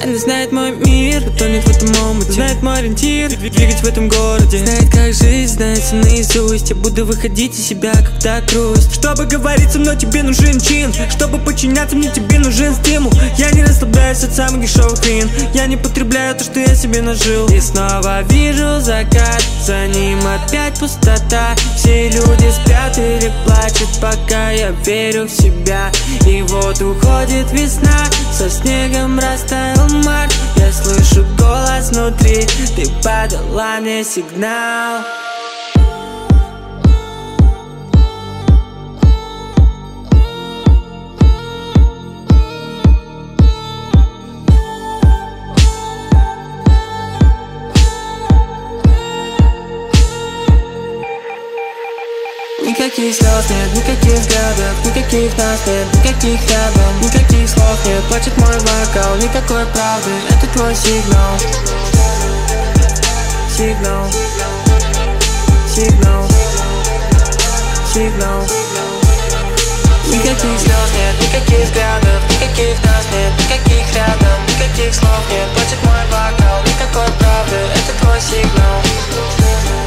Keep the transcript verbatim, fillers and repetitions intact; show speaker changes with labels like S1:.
S1: Она знает мой мир, тонет в этом омуте, знает мой ориентир, двигать в этом городе. Знает, как жизнь, знает все наизусть. Я буду выходить из себя, когда грусть. Чтобы говорить со мной, тебе нужен чин. Чтобы подчиняться мне, тебе нужен стимул. Я не расслабляюсь от самых дешевых вин. Я не потребляю то, что я себе нажил. И снова вижу закат, за ним опять пустота. Все люди спят или плачут, пока я верю в себя. И вот уходит весна, со снегом растаял март. Я слышу голос внутри, ты подала мне сигнал. Никаких слез нет, никаких взглядов, никаких нас нет, никаких рядом, никаких слов нет. Плачет мой вокал, никакой правды, это твой сигнал. Сигнал, сигнал, сигнал. Никаких слез нет, никаких взглядов, никаких нас нет, никаких рядом, никаких слов нет. Плачет мой вокал, никакой правды, это твой сигнал.